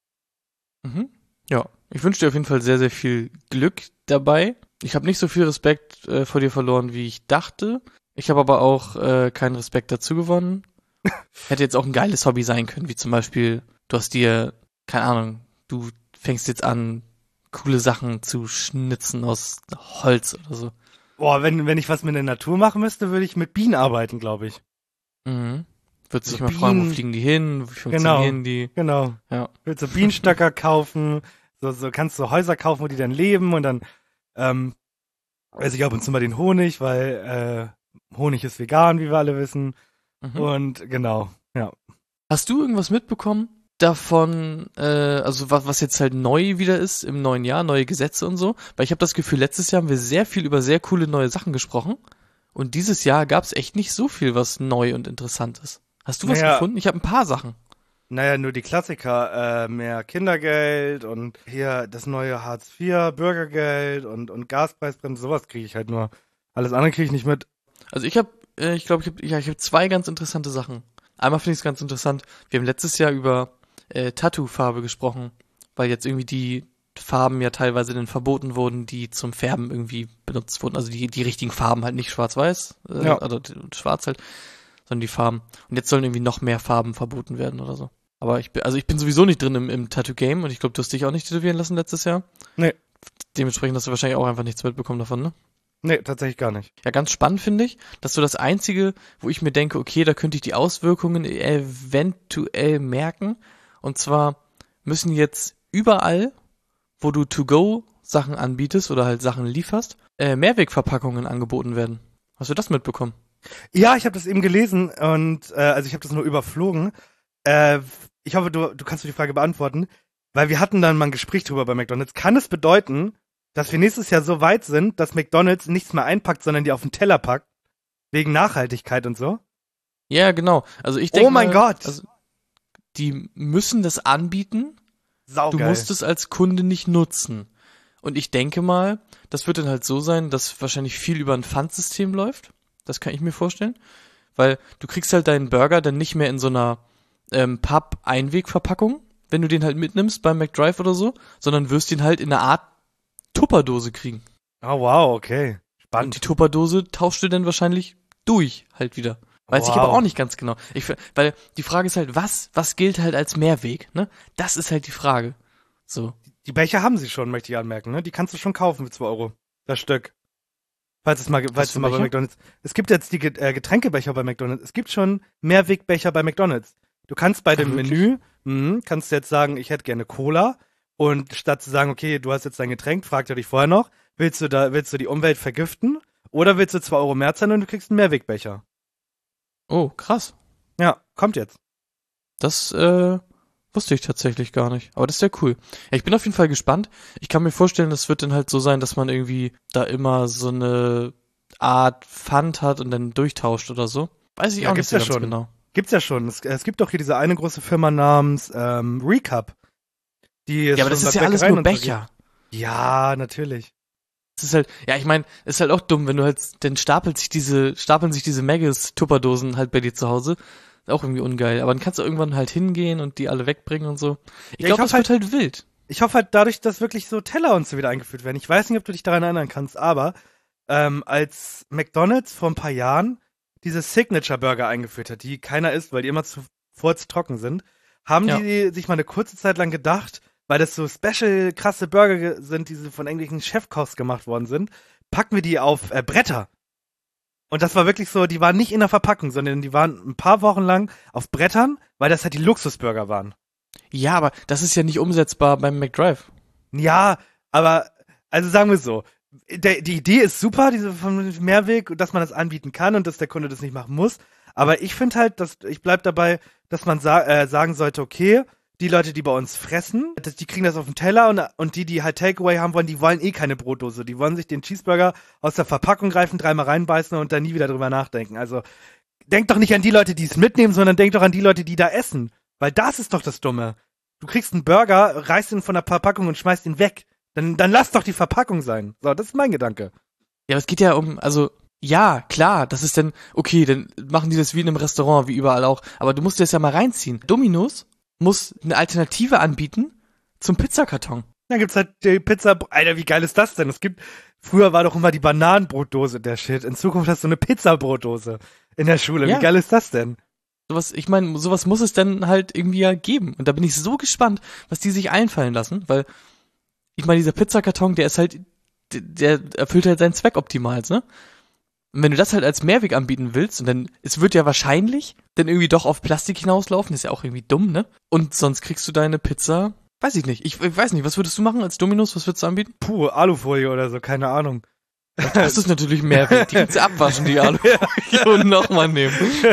Mhm. Ja, ich wünsche dir auf jeden Fall sehr, sehr viel Glück dabei. Ich habe nicht so viel Respekt äh, vor dir verloren, wie ich dachte. Ich habe aber auch äh, keinen Respekt dazu gewonnen. Hätte jetzt auch ein geiles Hobby sein können, wie zum Beispiel, du hast dir, keine Ahnung, du fängst jetzt an, coole Sachen zu schnitzen aus Holz oder so. Boah, wenn, wenn ich was mit der Natur machen müsste, würde ich mit Bienen arbeiten, glaube ich. Mhm. Würdest So dich mal fragen, wo Bienen- fliegen die hin, wie funktionieren die? Genau. Ja. Willst du Bienenstöcker kaufen? So, so kannst du Häuser kaufen, wo die dann leben und dann ähm, esse ich ab und zu mal den Honig, weil äh, Honig ist vegan, wie wir alle wissen. Mhm. Und genau, ja. Hast du irgendwas mitbekommen davon, äh, also was, was jetzt halt neu wieder ist im neuen Jahr, neue Gesetze und so? Weil ich habe das Gefühl, letztes Jahr haben wir sehr viel über sehr coole neue Sachen gesprochen und dieses Jahr gab es echt nicht so viel, was neu und interessant ist. Hast du was Naja. gefunden? Ich habe ein paar Sachen. Naja, nur die Klassiker, äh, mehr Kindergeld und hier das neue Hartz vier, Bürgergeld und, und Gaspreisbremse, sowas kriege ich halt nur. Alles andere kriege ich nicht mit. Also ich habe, äh, ich glaube, ich habe ja, ich hab zwei ganz interessante Sachen. Einmal finde ich es ganz interessant, wir haben letztes Jahr über äh, Tattoo-Farbe gesprochen, weil jetzt irgendwie die Farben ja teilweise dann verboten wurden, die zum Färben irgendwie benutzt wurden. Also die, die richtigen Farben, halt nicht schwarz-weiß, äh, Ja. also t- schwarz halt, sondern die Farben. Und jetzt sollen irgendwie noch mehr Farben verboten werden oder so. Aber ich bin, also ich bin sowieso nicht drin im, im Tattoo-Game und ich glaube, du hast dich auch nicht tätowieren lassen letztes Jahr. Nee. Dementsprechend hast du wahrscheinlich auch einfach nichts mitbekommen davon, ne? Nee, tatsächlich gar nicht. Ja, ganz spannend finde ich, dass so das Einzige, wo ich mir denke, okay, da könnte ich die Auswirkungen eventuell merken. Und zwar müssen jetzt überall, wo du To-Go-Sachen anbietest oder halt Sachen lieferst, äh, Mehrwegverpackungen angeboten werden. Hast du das mitbekommen? Ja, ich habe das eben gelesen und äh, also ich habe das nur überflogen. Äh, ich hoffe, du, du kannst mir die Frage beantworten, weil wir hatten dann mal ein Gespräch drüber bei McDonald's. Kann es bedeuten, dass wir nächstes Jahr so weit sind, dass McDonald's nichts mehr einpackt, sondern die auf den Teller packt? Wegen Nachhaltigkeit und so? Ja, genau. Also ich denke Oh mein mal, Gott! Also, die müssen das anbieten. Saugeil. Du musst es als Kunde nicht nutzen. Und ich denke mal, das wird dann halt so sein, dass wahrscheinlich viel über ein Pfandsystem läuft. Das kann ich mir vorstellen. Weil du kriegst halt deinen Burger dann nicht mehr in so einer ähm, Papp-Einwegverpackung, wenn du den halt mitnimmst beim McDrive oder so, sondern wirst ihn halt in einer Art Tupperdose kriegen. Oh wow, okay. Spannend. Und die Tupperdose tauschst du dann wahrscheinlich durch halt wieder. Weiß Wow. ich aber auch nicht ganz genau. Ich, weil die Frage ist halt, was, was gilt halt als Mehrweg, ne? Das ist halt die Frage. So. Die Becher haben sie schon, möchte ich anmerken, ne? Die kannst du schon kaufen für zwei Euro. Das Stück. Falls es mal, falls für du mal bei Becher? McDonald's. Es gibt jetzt die Get- äh, Getränkebecher bei McDonald's. Es gibt schon Mehrwegbecher bei McDonald's. Du kannst bei dem wirklich? Menü, mh, kannst du jetzt sagen, ich hätte gerne Cola. Und statt zu sagen, okay, du hast jetzt dein Getränk, fragt er dich vorher noch, willst du da, willst du die Umwelt vergiften? Oder willst du zwei Euro mehr zahlen und du kriegst einen Mehrwegbecher? Oh, krass. Ja, kommt jetzt. Das, äh, wusste ich tatsächlich gar nicht. Aber das ist ja cool. Ja, ich bin auf jeden Fall gespannt. Ich kann mir vorstellen, das wird dann halt so sein, dass man irgendwie da immer so eine Art Pfand hat und dann durchtauscht oder so. Weiß ich Ja, auch nicht gibt's so ja ganz schon. genau. Gibt's ja schon. Es, es gibt doch hier diese eine große Firma namens ähm, Recap. Die Ja, aber das ist ja alles nur Becher. Ja, natürlich. Das ist halt, ja, ich meine, ist halt auch dumm, wenn du halt, dann stapelt sich diese, stapeln sich diese Maggis-Tupperdosen halt bei dir zu Hause. Ist auch irgendwie ungeil. Aber dann kannst du irgendwann halt hingehen und die alle wegbringen und so. Ich Ja, glaube, ich das hab wird halt wild. Ich hoffe halt dadurch, dass wirklich so Teller und so wieder eingeführt werden. Ich weiß nicht, ob du dich daran erinnern kannst, aber ähm, als McDonald's vor ein paar Jahren diese Signature-Burger eingeführt hat, die keiner isst, weil die immer zu furztrocken sind, haben Ja. die sich mal eine kurze Zeit lang gedacht, weil das so special krasse Burger ge- sind, die so von englischen Chefkochs gemacht worden sind, packen wir die auf äh, Bretter. Und das war wirklich so, die waren nicht in der Verpackung, sondern die waren ein paar Wochen lang auf Brettern, weil das halt die Luxusburger waren. Ja, aber das ist ja nicht umsetzbar beim McDrive. Ja, aber, also sagen wir so, der, die Idee ist super, diese von Mehrweg, dass man das anbieten kann und dass der Kunde das nicht machen muss. Aber ich finde halt, dass ich bleib dabei, dass man sa äh, sagen sollte, okay, die Leute, die bei uns fressen, das, die kriegen das auf den Teller und, und die, die halt Takeaway haben wollen, die wollen eh keine Brotdose. Die wollen sich den Cheeseburger aus der Verpackung greifen, dreimal reinbeißen und dann nie wieder drüber nachdenken. Also denk doch nicht an die Leute, die es mitnehmen, sondern denk doch an die Leute, die da essen. Weil das ist doch das Dumme. Du kriegst einen Burger, reißt ihn von der Verpackung und schmeißt ihn weg. Dann, dann lass doch die Verpackung sein. So, das ist mein Gedanke. Ja, aber es geht ja um, also, ja, klar, das ist dann, okay, dann machen die das wie in einem Restaurant, wie überall auch. Aber du musst dir das ja mal reinziehen. Domino's muss eine Alternative anbieten zum Pizzakarton. Dann gibt's halt die Pizza. Alter, wie geil ist das denn? Es gibt, früher war doch immer die Bananenbrotdose der Shit. In Zukunft hast du eine Pizzabrotdose in der Schule. Ja. Wie geil ist das denn? Sowas, ich meine, sowas muss es dann halt irgendwie ja geben. Und da bin ich so gespannt, was die sich einfallen lassen, weil, ich meine, dieser Pizzakarton, der ist halt, der, der erfüllt halt seinen Zweck optimal, ne? Und wenn du das halt als Mehrweg anbieten willst, und dann, es wird ja wahrscheinlich dann irgendwie doch auf Plastik hinauslaufen, ist ja auch irgendwie dumm, ne? Und sonst kriegst du deine Pizza, weiß ich nicht, ich, ich weiß nicht, was würdest du machen als Domino's, was würdest du anbieten? Puh, Alufolie oder so, keine Ahnung. Das ist natürlich Mehrweg, die kannst du abwaschen, die Alufolie, und nochmal nehmen.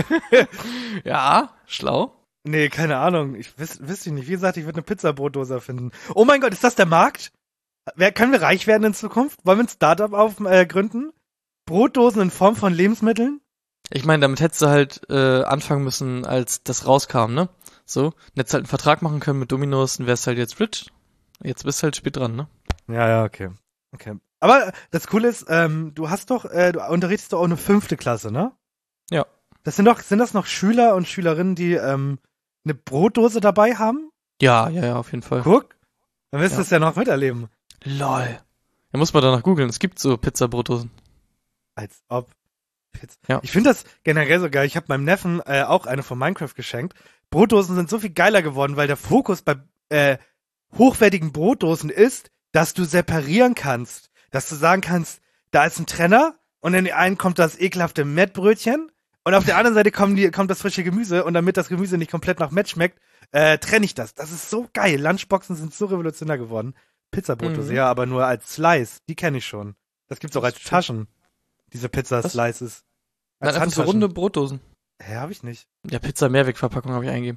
Ja, schlau. Nee, keine Ahnung. Ich wiss, wüsste nicht. Wie gesagt, ich würde eine Pizzabrotdose finden. Oh mein Gott, ist das der Markt? Wer, können wir reich werden in Zukunft? Wollen wir ein Startup auf, äh, gründen? Brotdosen in Form von Lebensmitteln? Ich meine, damit hättest du halt äh, anfangen müssen, als das rauskam, ne? So, und hättest halt einen Vertrag machen können mit Domino's und wärst halt jetzt rich. Jetzt bist du halt spät dran, ne? Ja, ja, okay. Okay. Aber das Coole ist, ähm, du hast doch, äh, du unterrichtest doch auch eine fünfte Klasse, ne? Ja. Das sind doch, sind das noch Schüler und Schülerinnen, die ähm, eine Brotdose dabei haben? Ja, ja, ja, auf jeden Fall. Guck, dann wirst du Ja. es ja noch miterleben. Lol. Da muss man danach googeln, es gibt so Pizza-Brotdosen. Als ob. Pizza. Ja. Ich finde das generell so geil. Ich habe meinem Neffen äh, auch eine von Minecraft geschenkt. Brotdosen sind so viel geiler geworden, weil der Fokus bei äh, hochwertigen Brotdosen ist, dass du separieren kannst. Dass du sagen kannst, da ist ein Trenner und in den einen kommt das ekelhafte Mettbrötchen und auf der anderen Seite kommen die, kommt das frische Gemüse und damit das Gemüse nicht komplett nach Mett schmeckt, äh, trenne ich das. Das ist so geil. Lunchboxen sind so revolutionär geworden. Pizzabrotdose, Mhm. ja, aber nur als Slice. Die kenne ich schon. Das gibt's auch als Taschen. Diese Pizza-Slices. Nein, einfach so runde Brotdosen. Hä, hab ich nicht. Ja, Pizza-Mehrwegverpackung habe ich eingegeben.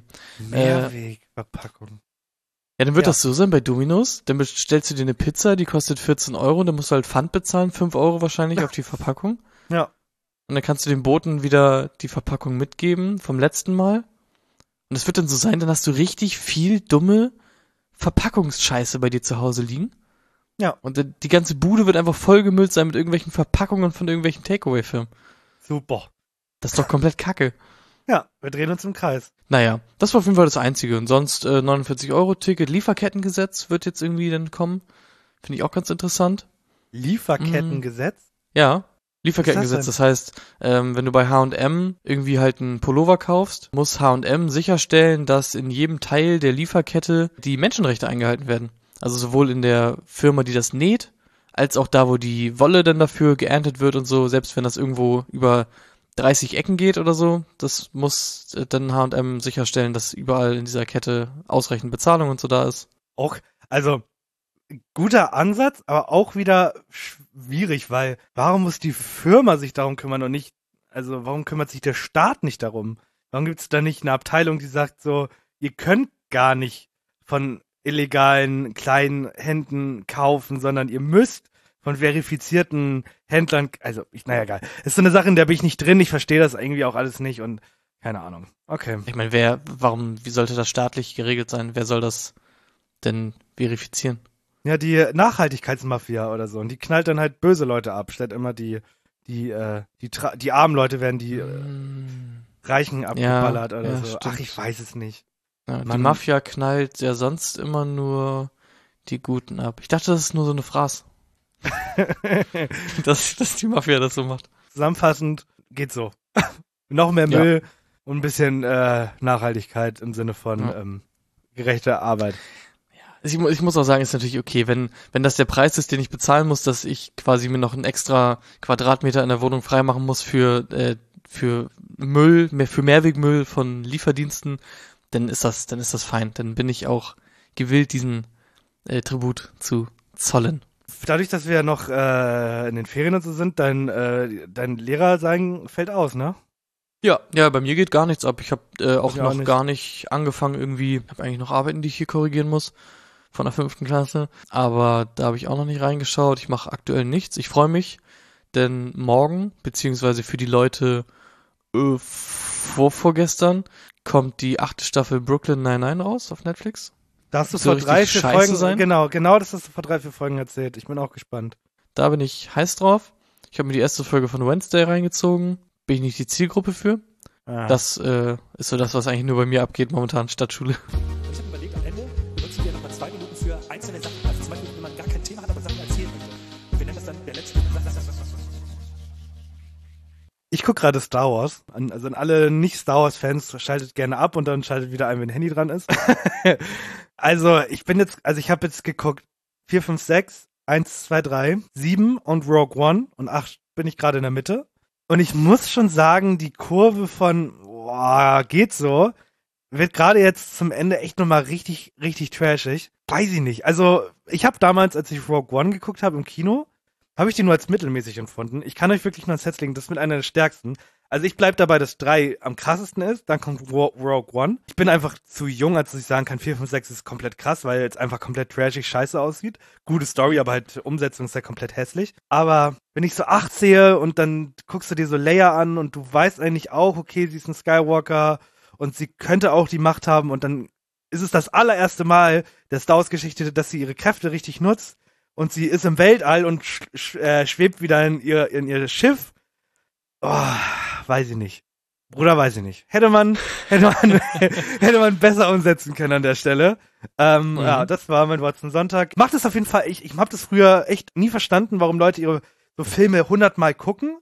Mehrwegverpackung. Ja, dann wird Ja. das so sein bei Domino's. Dann bestellst du dir eine Pizza, die kostet vierzehn Euro. Dann musst du halt Pfand bezahlen, fünf Euro wahrscheinlich auf die Verpackung. Ja. Und dann kannst du dem Boten wieder die Verpackung mitgeben vom letzten Mal. Und es wird dann so sein, dann hast du richtig viel dumme Verpackungsscheiße bei dir zu Hause liegen. Ja. Und die- die ganze Bude wird einfach vollgemüllt sein mit irgendwelchen Verpackungen von irgendwelchen Takeaway-Firmen. Super. Das ist doch komplett kacke. Ja, wir drehen uns im Kreis. Naja, das war auf jeden Fall das Einzige. Und sonst äh, neunundvierzig Euro Ticket, Lieferkettengesetz wird jetzt irgendwie dann kommen. Finde ich auch ganz interessant. Lieferkettengesetz? Ja, Lieferkettengesetz. Was ist Das heißt, ähm, wenn du bei H und M irgendwie halt einen Pullover kaufst, muss H und M sicherstellen, dass in jedem Teil der Lieferkette die Menschenrechte eingehalten werden. Also sowohl in der Firma, die das näht, als auch da, wo die Wolle dann dafür geerntet wird und so, selbst wenn das irgendwo über dreißig Ecken geht oder so, das muss äh, dann H und M sicherstellen, dass überall in dieser Kette ausreichend Bezahlung und so da ist. Auch, also, guter Ansatz, aber auch wieder schwierig, weil warum muss die Firma sich darum kümmern und nicht, also warum kümmert sich der Staat nicht darum? Warum gibt es da nicht eine Abteilung, die sagt so, ihr könnt gar nicht von illegalen kleinen Händen kaufen, sondern ihr müsst von verifizierten Händlern, also, ich, naja, egal. Das ist so eine Sache, in der bin ich nicht drin, ich verstehe das irgendwie auch alles nicht und keine Ahnung. Okay. Ich meine, wer, warum, wie sollte das staatlich geregelt sein? Wer soll das denn verifizieren? Ja, die Nachhaltigkeitsmafia oder so. Und die knallt dann halt böse Leute ab, statt immer die, die, äh, die, tra- die armen Leute werden die äh, Reichen abgeballert oder ja, so. stimmt. Ach, ich weiß es nicht. Ja, die Mann. Mafia knallt ja sonst immer nur die Guten ab. Ich dachte, das ist nur so eine Phrase. dass, dass die Mafia das so macht. Zusammenfassend geht so. Noch mehr Ja. Müll und ein bisschen äh, Nachhaltigkeit im Sinne von Ja. ähm, gerechter Arbeit. Ich, mu- ich muss auch sagen, ist natürlich okay, wenn, wenn das der Preis ist, den ich bezahlen muss, dass ich quasi mir noch einen extra Quadratmeter in der Wohnung freimachen muss für, äh, für Müll, mehr, für Mehrwegmüll von Lieferdiensten, dann ist das, dann ist das fein. Dann bin ich auch gewillt, diesen äh, Tribut zu zollen. Dadurch, dass wir ja noch äh, in den Ferien und so sind, dein, äh, dein Lehrer sein fällt aus, ne? Ja, ja, bei mir geht gar nichts ab. Ich habe äh, auch Ja, noch auch nicht. gar nicht angefangen irgendwie. Ich habe eigentlich noch Arbeiten, die ich hier korrigieren muss von der fünften Klasse. Aber da habe ich auch noch nicht reingeschaut. Ich mache aktuell nichts. Ich freue mich, denn morgen, beziehungsweise für die Leute äh, vor vorgestern, kommt die achte Staffel Brooklyn Nine-Nine raus auf Netflix. Da hast du Soll vor drei, richtig vier scheiße Folgen, sein? genau, genau das hast du vor drei, vier Folgen erzählt. Ich bin auch gespannt. Da bin ich heiß drauf. Ich habe mir die erste Folge von Wednesday reingezogen. Bin ich nicht die Zielgruppe für. Ah. Das äh, ist so das, was eigentlich nur bei mir abgeht momentan, Stadtschule. Ich habe überlegt, am Ende benutzen wir nochmal zwei Minuten für einzelne Sachen. Also zum Beispiel, wenn man gar kein Thema hat, aber Sachen erzählen möchte. Und wir nennen das dann der letzte. Ich guck gerade Star Wars. An, also an alle Nicht-Star Wars-Fans, schaltet gerne ab und dann schaltet wieder ein, wenn Handy dran ist. Also, ich bin jetzt, also ich habe jetzt geguckt, vier, fünf, sechs, eins, zwei, drei, sieben und Rogue One und acht bin ich gerade in der Mitte. Und ich muss schon sagen, die Kurve von, boah, geht so, wird gerade jetzt zum Ende echt nochmal richtig, richtig trashig. Weiß ich nicht. Also, ich habe damals, als ich Rogue One geguckt habe im Kino, habe ich die nur als mittelmäßig empfunden. Ich kann euch wirklich nur ans Herz legen, das ist mit einer der stärksten. Also ich bleib dabei, dass drei am krassesten ist, dann kommt Ro- Rogue One. Ich bin einfach zu jung, als dass ich sagen kann, vier, fünf, sechs ist komplett krass, weil es einfach komplett trashig scheiße aussieht. Gute Story, aber halt Umsetzung ist ja komplett hässlich. Aber wenn ich so acht sehe und dann guckst du dir so Leia an und du weißt eigentlich auch, okay, sie ist ein Skywalker und sie könnte auch die Macht haben und dann ist es das allererste Mal der Star Wars Geschichte, dass sie ihre Kräfte richtig nutzt und sie ist im Weltall und sch- sch- äh, schwebt wieder in ihr, in ihr Schiff. Oh, weiß ich nicht. Bruder, weiß ich nicht. Hätte man, hätte man, hätte man besser umsetzen können an der Stelle. Ähm, Mhm. Ja, das war mein Watson Sonntag. Macht es auf jeden Fall, ich, ich hab das früher echt nie verstanden, warum Leute ihre so Filme hundertmal gucken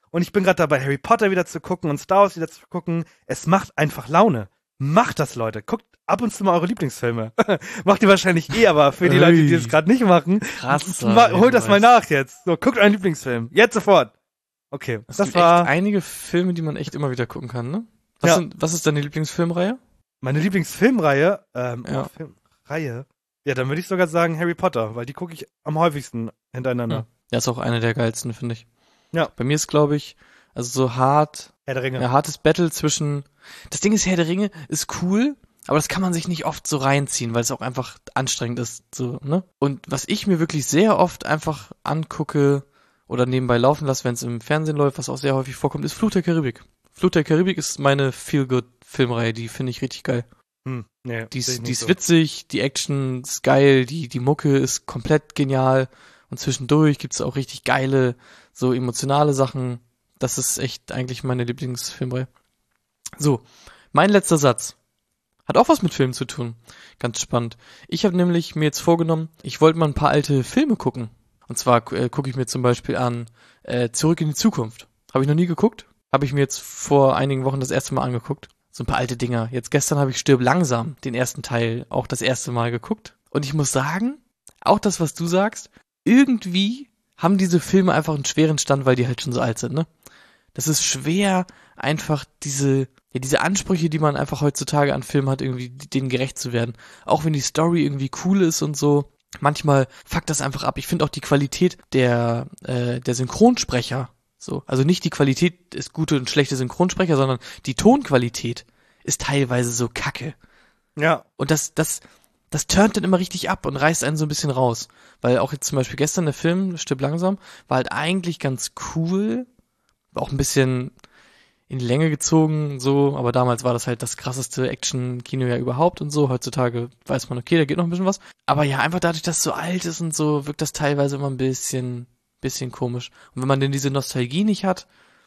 Und ich bin gerade dabei, Harry Potter wieder zu gucken und Star Wars wieder zu gucken. Es macht einfach Laune. Macht das, Leute. Guckt ab und zu mal eure Lieblingsfilme. Macht ihr wahrscheinlich eh, aber für die Leute, die das gerade nicht machen, Krass. ma- holt das mal nach jetzt. So, guckt euren Lieblingsfilm. Jetzt sofort. Okay, Es das gibt war echt einige Filme, die man echt immer wieder gucken kann, ne? Was, Ja. sind, was ist deine Lieblingsfilmreihe? meine Lieblingsfilmreihe. Ähm, Ja. oh, Filmreihe. Ja, dann würde ich sogar sagen Harry Potter, weil die gucke ich am häufigsten hintereinander. Hm. Ja, ist auch eine der geilsten, finde ich. Ja. Bei mir ist, glaube ich, also so hart, Herr der Ringe. ja, hartes Battle zwischen, das Ding ist, Herr der Ringe ist cool, aber das kann man sich nicht oft so reinziehen, weil es auch einfach anstrengend ist, so, ne? Und was ich mir wirklich sehr oft einfach angucke oder nebenbei laufen lasse, wenn es im Fernsehen läuft, was auch sehr häufig vorkommt, ist Fluch der Karibik. Fluch der Karibik ist meine Feel-Good-Filmreihe, die finde ich richtig geil. Hm, nee, Die seh ich ist, nicht die ist so. witzig, die Action ist geil, die, die Mucke ist komplett genial und zwischendurch gibt's auch richtig geile, so emotionale Sachen. Das ist echt eigentlich meine Lieblingsfilmreihe. So, mein letzter Satz hat auch was mit Filmen zu tun. Ganz spannend. Ich habe nämlich mir jetzt vorgenommen, ich wollte mal ein paar alte Filme gucken. Und zwar äh, gucke ich mir zum Beispiel an äh, Zurück in die Zukunft. Habe ich noch nie geguckt. Habe ich mir jetzt vor einigen Wochen das erste Mal angeguckt. So ein paar alte Dinger. Jetzt gestern habe ich Stirb langsam, den ersten Teil, auch das erste Mal geguckt. Und ich muss sagen, auch das, was du sagst, irgendwie haben diese Filme einfach einen schweren Stand, weil die halt schon so alt sind, ne? Das ist schwer, einfach diese, ja, diese Ansprüche, die man einfach heutzutage an Filmen hat, irgendwie denen gerecht zu werden. Auch wenn die Story irgendwie cool ist und so. Manchmal fuckt das einfach ab. Ich finde auch die Qualität der, äh, der Synchronsprecher so. Also nicht die Qualität ist gute und schlechte Synchronsprecher, sondern die Tonqualität ist teilweise so kacke. Ja. Und das, das, das turnt dann immer richtig ab und reißt einen so ein bisschen raus. Weil auch jetzt zum Beispiel gestern der Film, Stirb langsam, war halt eigentlich ganz cool. War auch ein bisschen in die Länge gezogen, so, aber damals war das halt das krasseste Action-Kino ja überhaupt und so. Heutzutage weiß man, okay, da geht noch ein bisschen was. Aber ja, einfach dadurch, dass es so alt ist und so, wirkt das teilweise immer ein bisschen, bisschen komisch. Und wenn man denn diese Nostalgie nicht hat,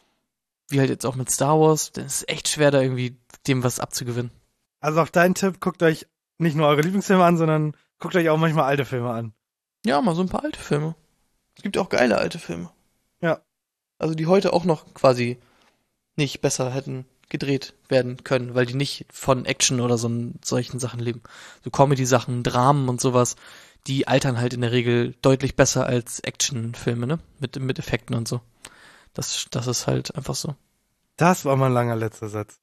wie halt jetzt auch mit Star Wars, dann ist es echt schwer, da irgendwie dem was abzugewinnen. Also auf deinen Tipp, guckt euch nicht nur eure Lieblingsfilme an, sondern guckt euch auch manchmal alte Filme an. Ja, mal so ein paar alte Filme. Es gibt auch geile alte Filme. Ja. Also die heute auch noch quasi nicht besser hätten gedreht werden können, weil die nicht von Action oder so solchen Sachen leben. So Comedy-Sachen, Dramen und sowas, die altern halt in der Regel deutlich besser als Actionfilme, ne? Mit, mit Effekten und so. Das, das ist halt einfach so. Das war mal ein langer letzter Satz.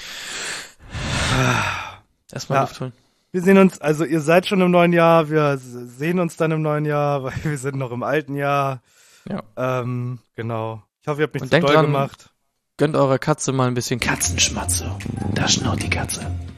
Erstmal Ja. Luft holen. Wir sehen uns, also ihr seid schon im neuen Jahr, wir sehen uns dann im neuen Jahr, weil wir sind noch im alten Jahr. Ja. Ähm, genau. Ich hoffe, ihr habt nicht Und zu denkt doll dran, gemacht. Gönnt eurer Katze mal ein bisschen Katzenschmatze. Da schnurrt die Katze.